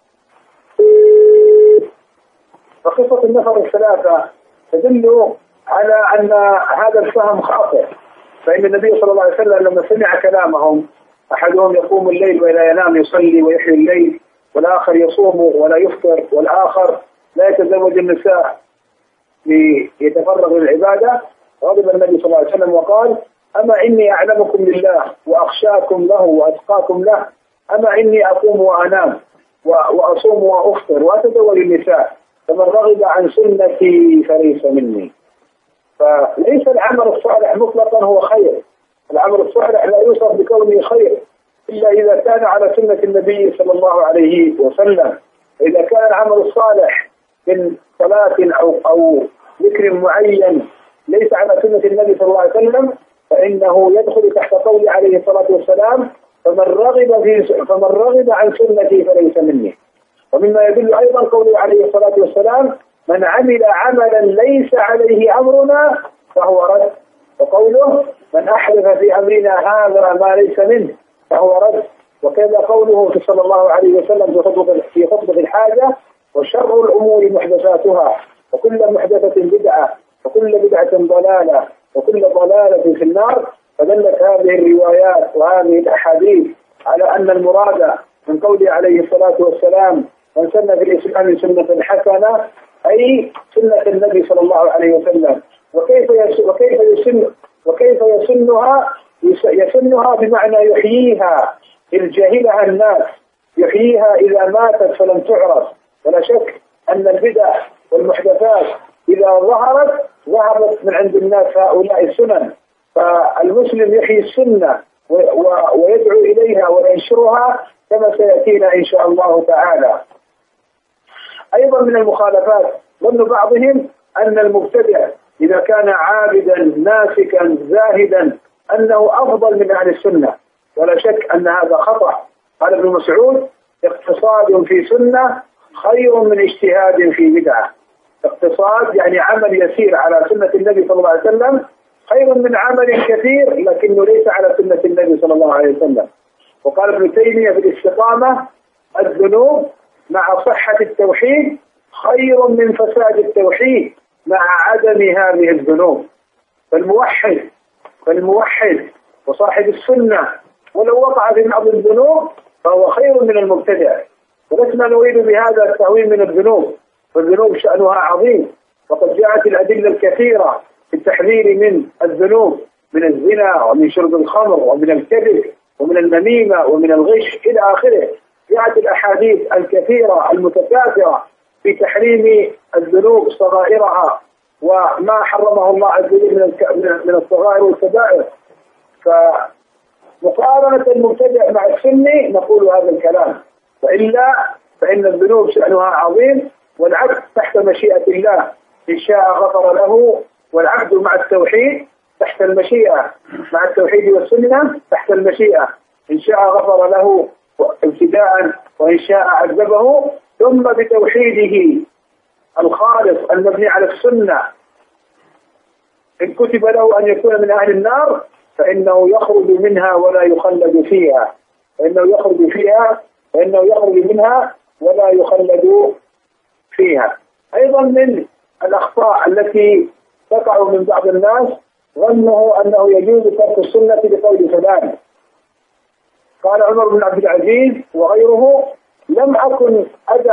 فقصة النفر الثلاثة تدل على أن هذا الفهم خاطئ. فإن النبي صلى الله عليه وسلم لما سمع كلامهم، أحدهم يقوم الليل ولا ينام يصلي ويحيي الليل، والآخر يصوم ولا يفطر، والآخر لا يتزوج النساء ليتفرغ للعبادة، غضب النبي صلى الله عليه وسلم وقال: أما إني أعلمكم لله وأخشاكم له وأتقاكم له أما إني أقوم وأنام وأصوم وأفطر وأتزوج النساء، فمن رغب عن سنتي فليس مني. فليس العمل الصالح مطلقا هو خير، العمل الصالح لا يوصف بكونه خير إلا إذا كان على سنة النبي صلى الله عليه وسلم. إذا كان العمل الصالح من صلاة أو ذكر معين ليس على سنة النبي صلى الله عليه وسلم فإنه يدخل تحت قول عليه الصلاة والسلام فمن رغب عن سنتي فليس مني. ومما يدل أيضا قوله عليه الصلاة والسلام من عمل عملا ليس عليه أمرنا فهو رد، وقوله من أحدث في أمرنا هذا ما ليس منه فهو رد. وكذا قوله صلى الله عليه وسلم في خطبة الحاجة وشر الأمور محدثاتها وكل محدثة بدعة وكل بدعة ضلالة وكل ضلالة في النار. فدلت هذه الروايات وهذه الأحاديث على أن المراد من قوله عليه الصلاة والسلام من سن في الإسلام سنة حسنة أي سنة النبي صلى الله عليه وسلم. وكيف يسنها بمعنى يحييها إذ جهلها الناس، يحييها إذا ماتت فلم تعرف. ولا شك أن البدع والمحدثات إذا ظهرت من عند الناس هؤلاء السنن، فالمسلم يحيي السنة ويدعو إليها وينشرها كما سيأتينا إن شاء الله تعالى. أيضا من المخالفات ظن بعضهم أن المبتدع إذا كان عابدا ناسكا زاهدا أنه أفضل من أهل السنة، ولا شك أن هذا خطأ. قال ابن مسعود اقتصاد في سنة خير من اجتهاد في بدعة. اقتصاد يعني عمل يسير على سنة النبي صلى الله عليه وسلم خير من عمل كثير لكنه ليس على سنة النبي صلى الله عليه وسلم. وقال ابن تيمية في الاستقامة الذنوب مع صحة التوحيد خير من فساد التوحيد مع عدم هذه الذنوب. فالموحد وصاحب السنة ولو وقع في بعض الذنوب فهو خير من المبتدع. ولسنا نريد بهذا التهوين من الذنوب، فالذنوب شأنها عظيم، وقد جاءت الأدلة الكثيرة في التحذير من الذنوب، من الزنا ومن شرب الخمر ومن الكذب ومن النميمة ومن الغش إلى آخره. جاءت الأحاديث الكثيرة المتكاثرة في تحريم الذنوب صغائرها وما حرمه الله عز وجل من الصغائر والكبائر. فمقارنة المبتدع مع السني نقول هذا الكلام، وإلا فإن الذنوب شأنها عظيم، والعبد تحت مشيئة الله إن شاء غفر له، والعبد مع التوحيد تحت المشيئة، مع التوحيد والسنة تحت المشيئة، إن شاء غفر له ابتداء وإن شاء عذبه، ثم بتوحيده الخالص المبني على السنة إن كتب له أن يكون من أهل النار فإنه يخرج منها ولا يخلد فيها، فإنه يخرج منها ولا يخلد فيها. أيضا من الأخطاء التي تقع من بعض الناس ظنه أنه يجوز ترك السنة بقول فلان. قال عمر بن عبد العزيز وغيره لم أكن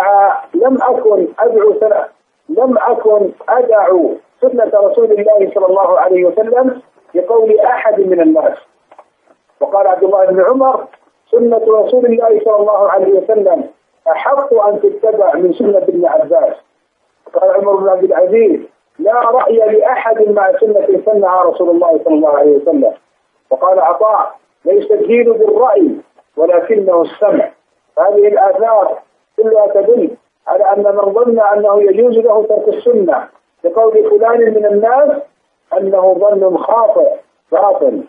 أدع سنة رسول الله صلى الله عليه وسلم بقول أحد من الناس. وقال عبد الله بن عمر سنة رسول الله صلى الله عليه وسلم أحق أن تتبع من سنة ابن عباس. قال عمر بن عبد العزيز لا رأي لأحد مع سنة سنها رسول الله صلى الله عليه وسلم. وقال عطاء ليس الدين بالرأي ولكنه السمع. هذه الآثار كلها تدل على أن من ظن أنه يجوز له ترك السنة بقول فلان من الناس أنه ظن خاطئ باطل.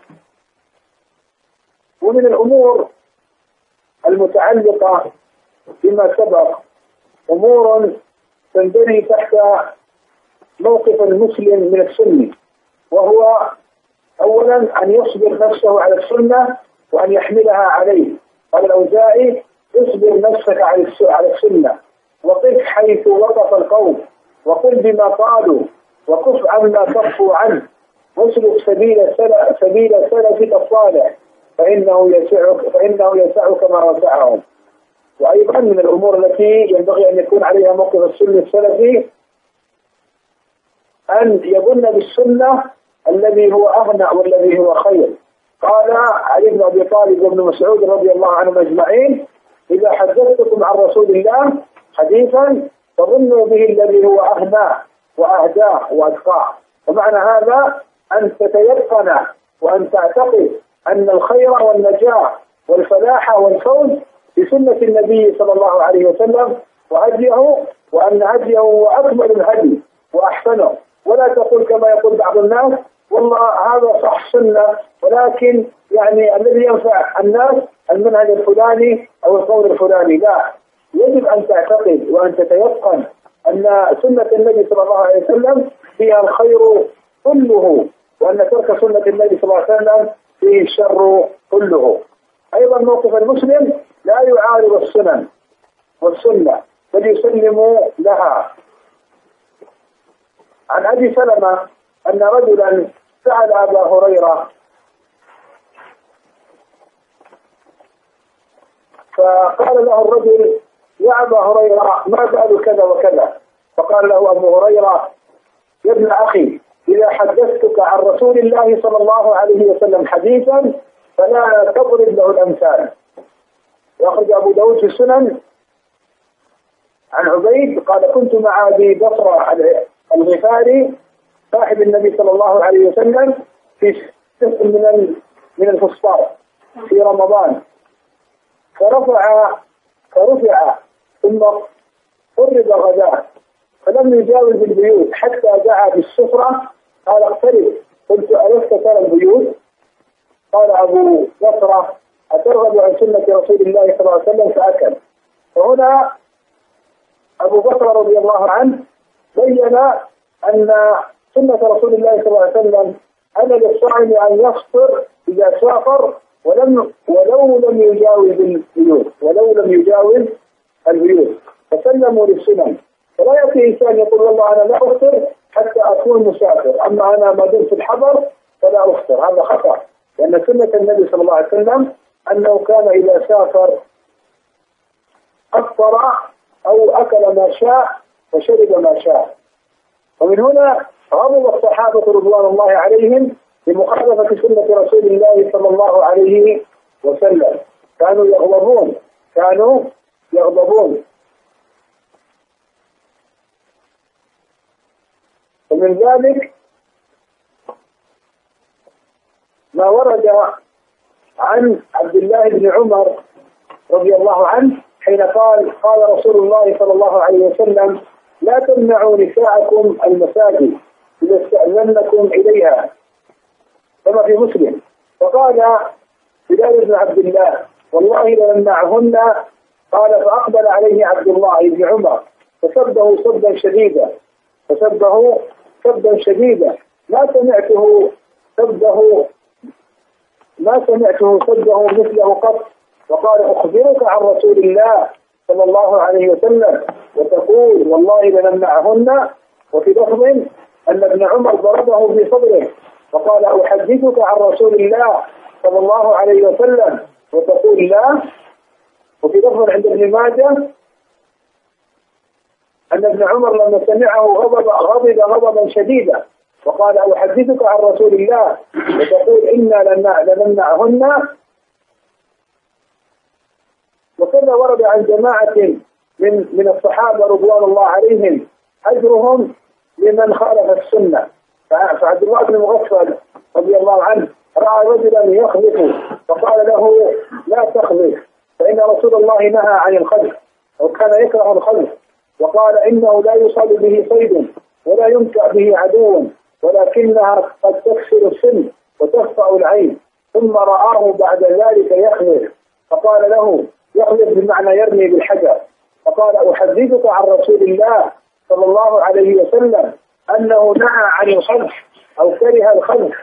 ومن الأمور المتعلقة بما سبق أمور تندرج تحت موقف المسلم من السنة، وهو أولا أن يصبر نفسه على السنة وأن يحملها عليه. قال الأوزاعي اصبر نفسك على السنة وقف حيث وقف القوم وقل بما قالوا وكف عما كفوا عنه واسلك سبيل سلفك الصالح فإنه يسعك ما وسعهم. وأيضا من الأمور التي ينبغي أن يكون عليها موقف السنة السلفي أن يظن بالسنة الذي هو أهنأ والذي هو خير. قال علي بن أبي طالب وابن مسعود رضي الله عنهم أجمعين: إذا حدثتكم عن رسول الله حديثا فظنوا به الذي هو أهناه وأهداه وأتقاه. ومعنى هذا أن تتيقن وأن تعتقد أن الخير والنجاح والفلاح والفوز بسنة النبي صلى الله عليه وسلم وهديه، وأن هديه هو أكمل الهدي وأحسنه. ولا تقول كما يقول بعض الناس: والله هذا صح سنة، ولكن يعني الذي ينفع الناس المنهج الفلاني أو القول الفلاني. لا، يجب أن تعتقد وأن تتيقن أن سنة النبي صلى الله عليه وسلم فيها الخير كله، وأن ترك سنة النبي صلى الله عليه وسلم فيه الشر كله. أيضا موقف المسلم لا يعارض السنن والسنة بل يسلم لها. عن أبي سلمة أن رجلا سأل أبا هريرة فقال له الرجل: يا أبا هريرة ما بال كذا وكذا؟ فقال له أبو هريرة: يا ابن أخي، إذا حدثتك عن رسول الله صلى الله عليه وسلم حديثا فلا تضرب له الأمثال. وأخرج أبو داود في السنن عن عبيد قال: كنت مع أبي بصرة الغفاري صاحب النبي صلى الله عليه وسلم في من الفسطاط في رمضان، فرفع ثم قرب غداء فلم يجاوز البيوت حتى دعا بالسفرة قال: اقترب. قلت: ألست ترى البيوت؟ قال أبو بصرة: أترغب عن سنة رسول الله صلى الله عليه وسلم؟ فأكل. فهنا أبو بصرة رضي الله عنه بين أن سنة رسول الله صلى الله عليه وسلم أن للصائم أن يفطر إذا سافر ولو لم يجاوز البيوت، فسلموا للسنن. فلا يأتي إنسان يقول: والله أنا لا أفطر حتى أكون مسافر، أما أنا ما دمت في الحضر فلا أفطر. هذا خطأ، لأن سنة النبي صلى الله عليه وسلم أنه كان إذا سافر أفطر أو أكل ما شاء وشرب ما شاء. ومن هنا غضب الصحابة رضوان الله عليهم بمخالفة سنة رسول الله صلى الله عليه وسلم. كانوا يغضبون. ومن ذلك ما ورد عن عبد الله بن عمر رضي الله عنه حين قال رسول الله صلى الله عليه وسلم: لا تمنعوا نساءكم المساجد إذا استأذنكم إليها، كما في مسلم. فقال بلال بن عبد الله: والله لنمنعهن. قال: فأقبل عليه عبد الله بن عمر فسبه سبا شديدا ما سمعته سبه مثله قط. وقال: أخبرك عن رسول الله صلى الله عليه وسلم وتقول والله لنمنعهن؟ وفي لفظ أن ابن عمر ضربه في صدره وقال: أحدثك عن رسول الله صلى الله عليه وسلم وتقول لا. وفي لفظ عند ابن ماجه أن ابن عمر لما سمعه غضب غضبا شديدا وقال: أحدثك عن رسول الله وتقول إنا لنمنعهن. وكذا ورد عن جماعة من الصحابة رضوان الله عليهم أجرهم لمن خالف السنة. فعبد الله بن مغفل رضي الله عنه رأى رجلا يخلف فقال له: لا تخلف، فإن رسول الله نهى عن الخلف وكان يكره الخلف، وقال: إنه لا يصاب به صيد ولا ينكأ به عدو، ولكنها قد تكسر السن وتخطأ العين. ثم رآه بعد ذلك يخلف فقال له: يخلف بمعنى يرمي بالحجر. فقال: أحدثك عن رسول الله صلى الله عليه وسلم أنه نهى عن الخلف أو كره الخلف،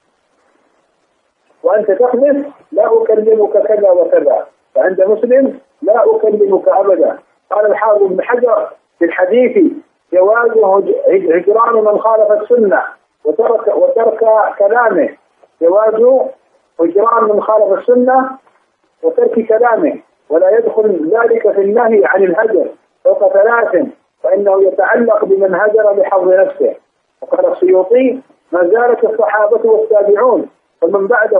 وأنت تخلف لا أكلمك كذا وكذا. فعند مسلم: لا أكلمك أبدا. قال الحافظ بن حجر في الحديث: جواز هجران من خالف السنة وترك كلامه. جواز هجران من خالف السنة وترك كلامه، ولا يدخل ذلك في النهي عن الهجر فوق 3، فإنه يتعلق بمن هجر بحظ نفسه. وقال السيوطي: ما زالت الصحابة والتابعون ومن بعدهم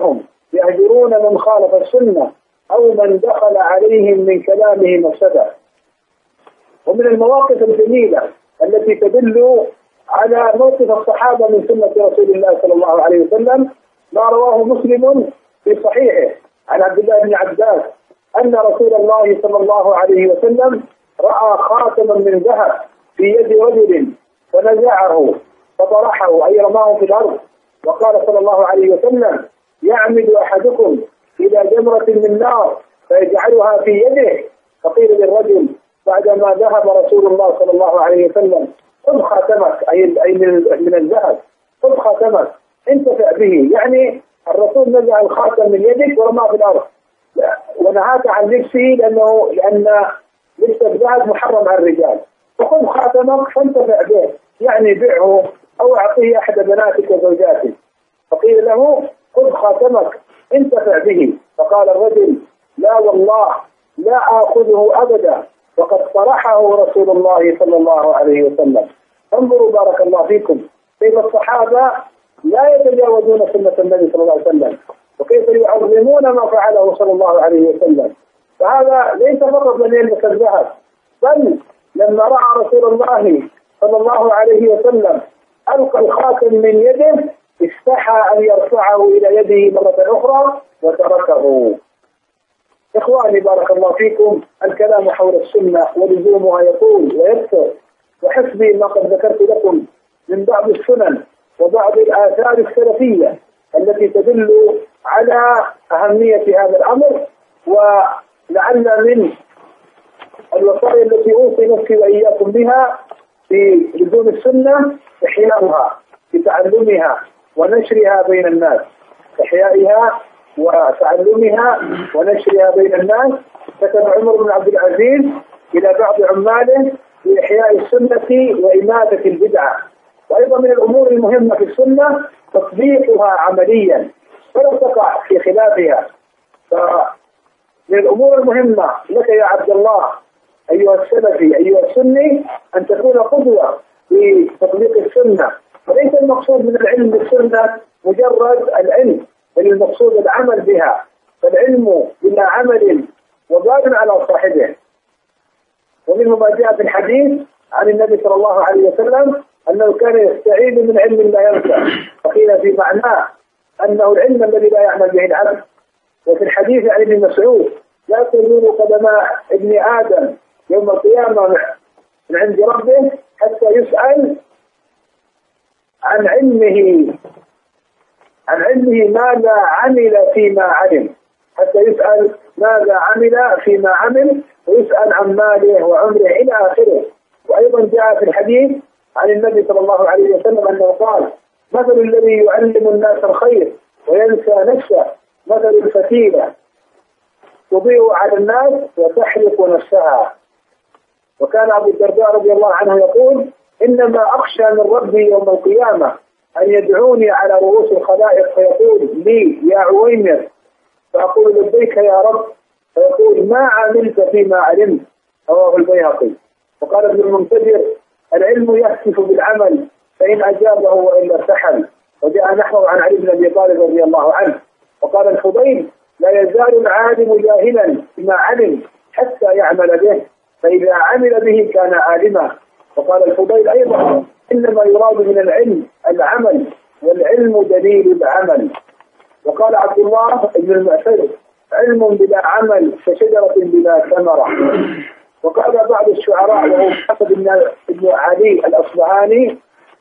يهجرون من خالف السنة أو من دخل عليهم من كلامه مفسدة. ومن المواقف الجميلة التي تدل على موقف الصحابة من سنة رسول الله صلى الله عليه وسلم ما رواه مسلم في صحيحه عن عبد الله بن عباس أن رسول الله صلى الله عليه وسلم رأى خاتما من ذهب في يد رجل فنزعه فطرحه أي رماه في الأرض، وقال صلى الله عليه وسلم: يعمد أحدكم إلى جمرة من نار فيجعلها في يده. فقيل للرجل بعدما ذهب رسول الله صلى الله عليه وسلم: خذ خاتمك، أي من الذهب، خذ خاتمك انتفع به. يعني الرسول نزع الخاتم من يدك ورماه في الأرض ونهاك عن لبسه لأن لبس الذهب محرم على الرجال، فخذ خاتمك فانتفع به، يعني بيعه أو أعطيه أحد بناتك وزوجاتك. فقيل له: خذ خاتمك انتفع به. فقال الرجل: لا والله لا آخذه أبدا، وقد طرحه رسول الله صلى الله عليه وسلم. انظروا بارك الله فيكم كيف الصحابة لا يتجاوزون سنة النبي صلى الله عليه وسلم، وكيف يعظمون ما فعله صلى الله عليه وسلم. فهذا ليس فقط من يلبس الذهب، بل لما رأى رسول الله صلى الله عليه وسلم ألقى الخاتم من يده استحى أن يرفعه إلى يده مرة أخرى وتركه. إخواني بارك الله فيكم، الكلام حول السنة ولزومها يطول ويكثر، وحسبي ما قد ذكرت لكم من بعض السنن وبعض الآثار السلفية التي تدل على أهمية هذا الأمر. ولعل من الوصايا التي أوصي نفسي وإياكم بها في لزوم السنة إحياؤها بتعلمها ونشرها بين الناس، إحيائها وتعلمها ونشرها بين الناس. كتب عمر بن عبد العزيز إلى بعض عماله بإحياء السنة وإماتة البدعة. وأيضا من الأمور المهمة في السنة تطبيقها عمليا فلا تقع في خلافها. فمن الأمور المهمة لك يا عبد الله أيها السلفي أيها السني أن تكون قدوة في تطبيق السنة. وليس المقصود من العلم بالسنة مجرد العلم، بل المقصود العمل بها، فالعلم بلا عمل وبال على صاحبه. ومنه ما جاء في الحديث عن النبي صلى الله عليه وسلم أنه كان يستعيذ من علم لا ينفع، فقيل في معناه أنه العلم الذي لا يعمل به العبد. وفي الحديث عن ابن مسعود: لا تزول قدم ابن آدم يوم القيامة من عند ربه حتى يسأل عن علمه ماذا عمل فيما علم، حتى يسأل ماذا عمل فيما عمل، ويسأل عن ماله وعمره إلى آخره. وأيضا جاء في الحديث عن النبي صلى الله عليه وسلم أنه قال: مثل الذي يعلم الناس الخير وينسى نفسه مثل الفتيلة تضيء على الناس وتحرق نفسها. وكان أبو الدرداء رضي الله عنه يقول: إنما أخشى من ربي يوم القيامة أن يدعوني على رؤوس الخلائق فيقول لي: يا عويمر، فأقول: لبيك يا رب، فيقول: ما عملت فيما علمت. رواه البيهقي. وقال ابن المنتجر: العلم يهتف بالعمل فإن أجابه وإلا ارتحل. وجاء نحوه عن علي بن أبي طالب رضي الله عنه. وقال الفضيل: لا يزال العالم جاهلا بما علم حتى يعمل به، فإذا عمل به كان عالما. وقال الفضيل أيضا: إنما يراد من العلم العمل، والعلم دليل العمل. وقال عبد الله بن المعتز: علم بلا عمل كشجرة بلا ثمرة. وقال بعض الشعراء وهو محمد بن علي الأصبهاني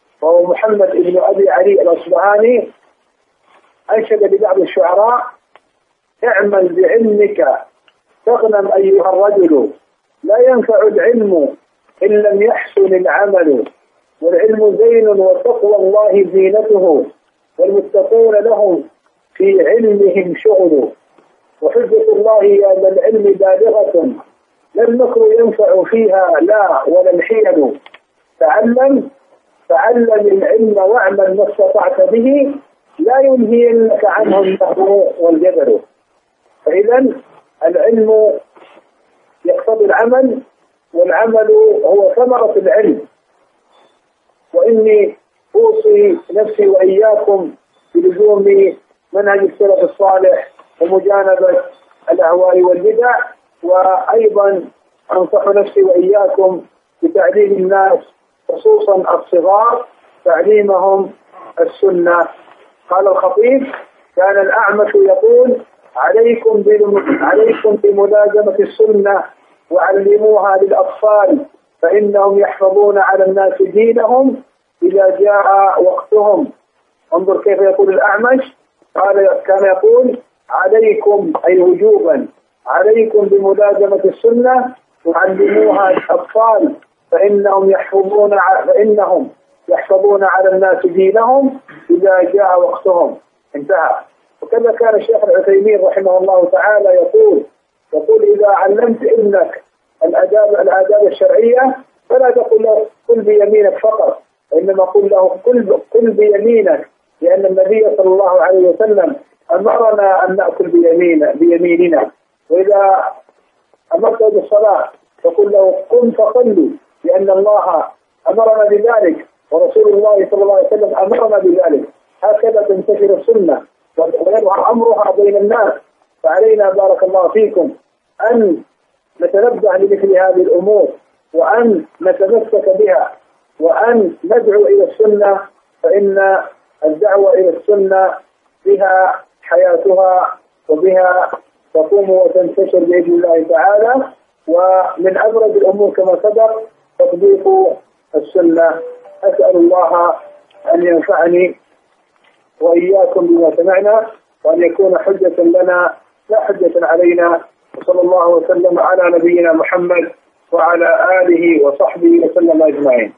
أنشد لبعض الشعراء: اعمل بعلمك تغنم أيها الرجل، لا ينفع العلم إن لم يحسن العمل، والعلم زين وتقوى الله زينته، والمتقون لهم في علمهم شغل، وحجة الله يا ذا العلم بالغة، لا المكر ينفع فيها لا ولا الحيل، تعلم العلم واعمل ما استطعت به، لا ينهينك عنه النهر والجدل. فإذا العلم يقتضي العمل، والعمل هو ثمرة العلم. وإني أوصي نفسي وإياكم بلزوم منهج السلف الصالح ومجانبة الأهواء والبدع. وأيضا أنصح نفسي وإياكم بتعليم الناس خصوصا الصغار تعليمهم السنة. قال الخطيب: كان الأعمش يقول: عليكم بملازمة السنة وعلموها للأطفال فإنهم يحفظون على الناس دينهم إذا جاء وقتهم. انظر كيف يقول الأعمش، كان يقول: عليكم أي وجوبا، عليكم بملازمة السنة وعلموها للأطفال فإنهم يحفظون على الناس دينهم إذا جاء وقتهم. انتهى. وكذا كان الشيخ العثيمين رحمه الله تعالى يقول: إذا علمت ابنك الآداب الشرعية فلا تقل له كل بيمينك فقط، وإنما قل له كل بيمينك، لأن النبي صلى الله عليه وسلم أمرنا أن نأكل بيميننا. وإذا أمرته بالصلاة فقل له قم فصلي، لأن الله أمرنا بذلك ورسول الله صلى الله عليه وسلم أمرنا بذلك. هكذا تنتشر السنة ويظهر أمرها بين الناس. فعلينا بارك الله فيكم أن نتنبه لمثل هذه الأمور وأن نتمسك بها وأن ندعو إلى السنة، فإن الدعوة إلى السنة بها حياتها وبها تقوم وتنتشر بإذن الله تعالى. ومن أبرز الأمور كما سبق تطبيق السنة. أسأل الله أن ينفعني وإياكم بما سمعنا وأن يكون حجة لنا لا حجة علينا. وصلى الله وسلم على نبينا محمد وعلى آله وصحبه وسلم أجمعين.